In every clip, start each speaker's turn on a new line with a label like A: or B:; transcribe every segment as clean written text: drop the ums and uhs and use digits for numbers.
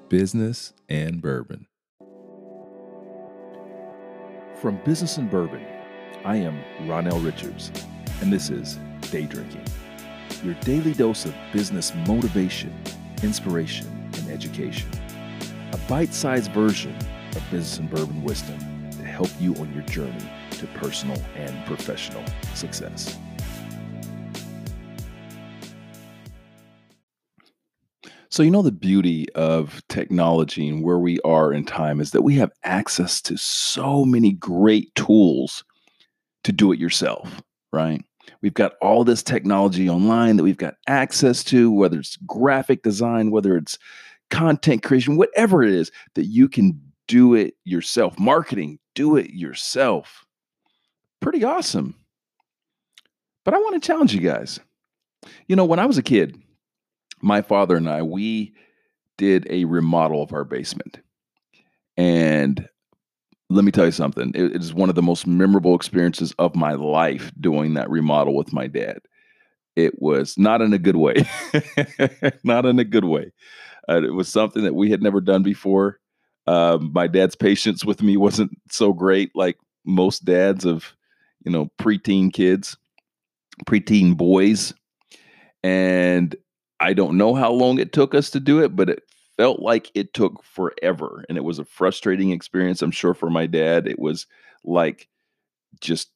A: Business and Bourbon.
B: From Business and Bourbon, I am Ronell Richards, and this is Day Drinking, your daily dose of business motivation, inspiration, and education. A bite-sized version of Business and Bourbon wisdom to help you on your journey to personal and professional success. So, the beauty of technology and where we are in time is that we have access to so many great tools to do it yourself, right? We've got all this technology online that we've got access to, whether it's graphic design, whether it's content creation, whatever it is that you can do it yourself. Marketing, do it yourself. Pretty awesome. But I want to challenge you guys. When I was a kid, my father and I, we did a remodel of our basement. And let me tell you something. It is one of the most memorable experiences of my life doing that remodel with my dad. It was not in a good way. Not in a good way. It was something that we had never done before. My dad's patience with me wasn't so great, like most dads of, preteen kids, preteen boys. And I don't know how long it took us to do it, but it felt like it took forever. And it was a frustrating experience, I'm sure, for my dad. It was like just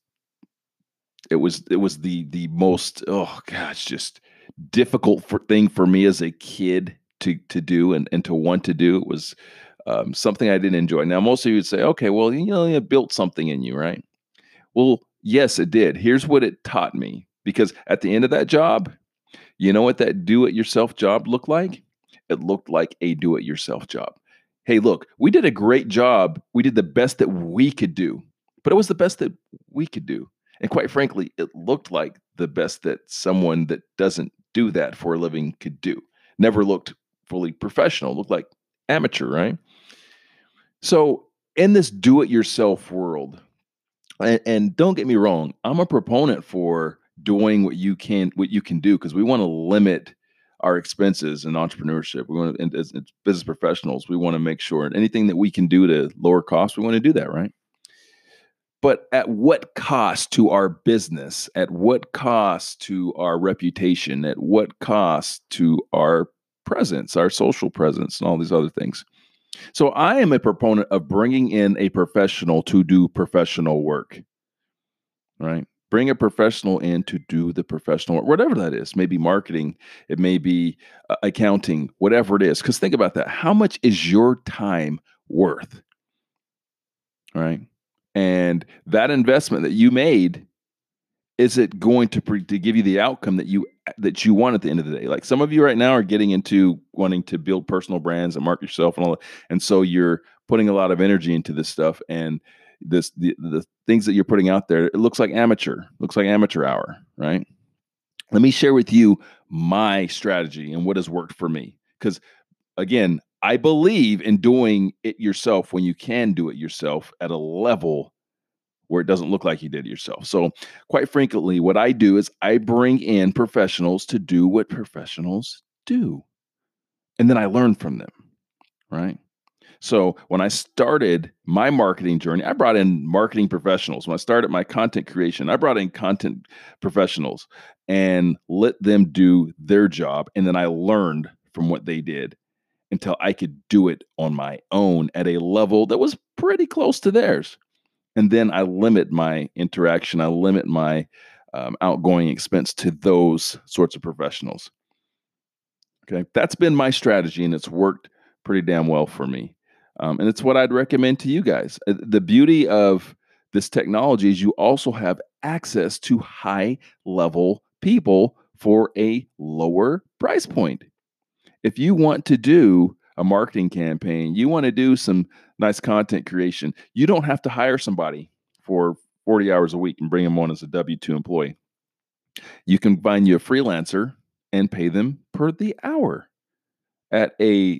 B: it was the most, oh gosh, just difficult thing for me as a kid to do and to want to do. It was something I didn't enjoy. Now, most of you would say, okay, well, it built something in you, right? Well, yes, it did. Here's what it taught me, because at the end of that job, you know what that do-it-yourself job looked like? It looked like a do-it-yourself job. Hey, look, we did a great job. We did the best that we could do, but it was the best that we could do. And quite frankly, it looked like the best that someone that doesn't do that for a living could do. Never looked fully professional, looked like amateur, right? So in this do-it-yourself world, and don't get me wrong, I'm a proponent for doing what you can do, because we want to limit our expenses in entrepreneurship. We want to, as business professionals, we want to make sure anything that we can do to lower costs, we want to do that, right? But at what cost to our business? At what cost to our reputation? At what cost to our presence, our social presence, and all these other things? So I am a proponent of bringing in a professional to do professional work, right? Bring a professional in to do the professional work, whatever that is. Maybe marketing, it may be accounting, whatever it is. Because think about that. How much is your time worth, right? And that investment that you made, is it going to give you the outcome that you want at the end of the day? Like, some of you right now are getting into wanting to build personal brands and market yourself and all that. And so you're putting a lot of energy into this stuff, and the things that you're putting out there, it looks like amateur hour, right? Let me share with you my strategy and what has worked for me. Because again, I believe in doing it yourself when you can do it yourself at a level where it doesn't look like you did it yourself. So, quite frankly, what I do is I bring in professionals to do what professionals do. And then I learn from them, right? So, when I started my marketing journey, I brought in marketing professionals. When I started my content creation, I brought in content professionals and let them do their job. And then I learned from what they did until I could do it on my own at a level that was pretty close to theirs. And then I limit my interaction. I limit my outgoing expense to those sorts of professionals. Okay. That's been my strategy, and it's worked pretty damn well for me. And it's what I'd recommend to you guys. The beauty of this technology is you also have access to high level people for a lower price point. If you want to do a marketing campaign, you want to do some nice content creation, you don't have to hire somebody for 40 hours a week and bring them on as a W-2 employee. You can find you a freelancer and pay them per the hour at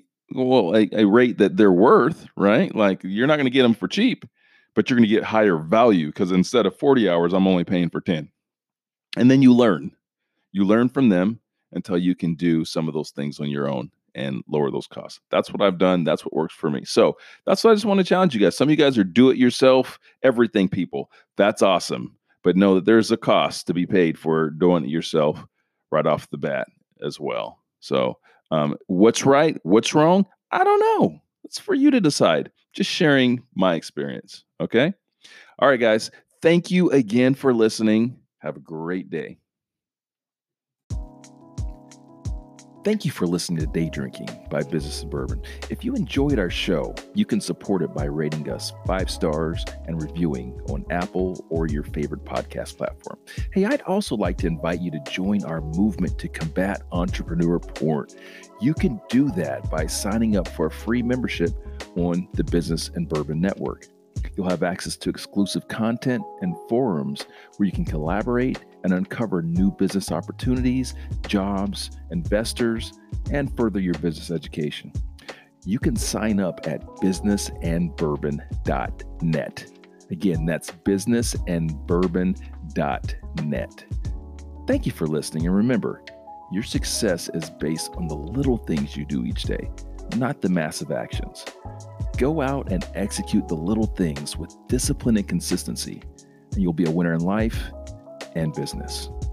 B: a rate that they're worth, right? Like, you're not going to get them for cheap, but you're going to get higher value, because instead of 40 hours, I'm only paying for 10. And then you learn from them until you can do some of those things on your own. and lower those costs. That's what I've done. That's what works for me. So that's what I just want to challenge you guys. Some of you guys are do-it-yourself everything people. That's awesome. But know that there's a cost to be paid for doing it yourself right off the bat as well. So what's right? What's wrong? I don't know. It's for you to decide. Just sharing my experience. Okay. All right, guys. Thank you again for listening. Have a great day. Thank you for listening to Day Drinking by Business and Bourbon. If you enjoyed our show, you can support it by rating us 5 stars and reviewing on Apple or your favorite podcast platform. Hey, I'd also like to invite you to join our movement to combat entrepreneur porn. You can do that by signing up for a free membership on the Business and Bourbon Network. You'll have access to exclusive content and forums where you can collaborate and uncover new business opportunities, jobs, investors, and further your business education. You can sign up at businessandbourbon.net. Again, that's businessandbourbon.net. Thank you for listening, and remember, your success is based on the little things you do each day, not the massive actions. Go out and execute the little things with discipline and consistency, and you'll be a winner in life and business.